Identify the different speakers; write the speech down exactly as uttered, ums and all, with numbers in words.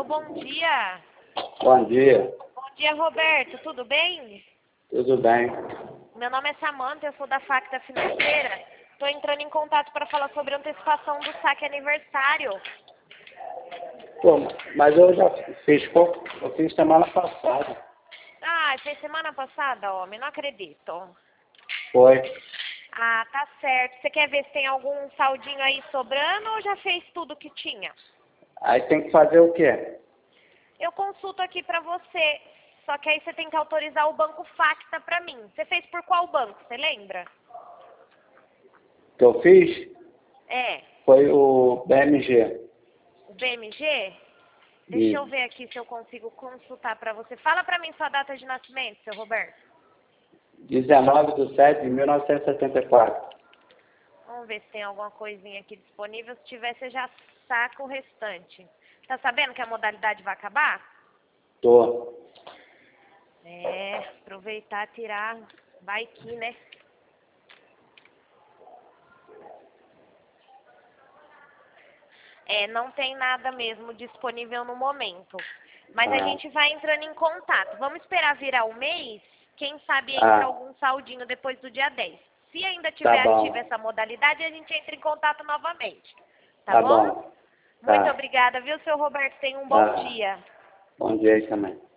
Speaker 1: bom dia.
Speaker 2: Bom dia.
Speaker 1: Bom dia, Roberto. Tudo bem?
Speaker 2: Tudo bem.
Speaker 1: Meu nome é Samanta, eu sou da Facta Financeira. Estou entrando em contato para falar sobre a antecipação do saque aniversário.
Speaker 2: Pô, mas eu já fiz pouco, eu fiz semana passada.
Speaker 1: Ah, fez semana passada, homem, não acredito.
Speaker 2: Foi.
Speaker 1: Ah, tá certo. Você quer ver se tem algum saldinho aí sobrando ou já fez tudo que tinha?
Speaker 2: Aí tem que fazer o quê?
Speaker 1: Eu consulto aqui pra você, só que aí você tem que autorizar o banco Facta pra mim. Você fez por qual banco, você lembra?
Speaker 2: Que eu fiz
Speaker 1: É,
Speaker 2: foi o B M G.
Speaker 1: o B M G? Deixa
Speaker 2: Isso.
Speaker 1: eu ver aqui se eu consigo consultar pra você. Fala pra mim sua data de nascimento, seu Roberto.
Speaker 2: dezenove de setembro de mil novecentos e setenta e quatro.
Speaker 1: Vamos ver se tem alguma coisinha aqui disponível. Se tiver, você já saca o restante. Tá sabendo que a modalidade vai acabar?
Speaker 2: Tô.
Speaker 1: É, aproveitar, tirar, vai que, né? É, não tem nada mesmo disponível no momento. Mas a
Speaker 2: Ah,
Speaker 1: gente vai entrando em contato. Vamos esperar virar o mês? Quem sabe entra
Speaker 2: ah,
Speaker 1: algum saldinho depois do dia dez. Se ainda
Speaker 2: tá
Speaker 1: tiver ativa
Speaker 2: bom.
Speaker 1: essa modalidade, a gente entra em contato novamente. Tá
Speaker 2: Tá
Speaker 1: bom?
Speaker 2: bom.
Speaker 1: Muito
Speaker 2: Tá.
Speaker 1: obrigada, viu, seu Roberto? Tenha um bom
Speaker 2: Tá.
Speaker 1: dia.
Speaker 2: Bom dia aí também.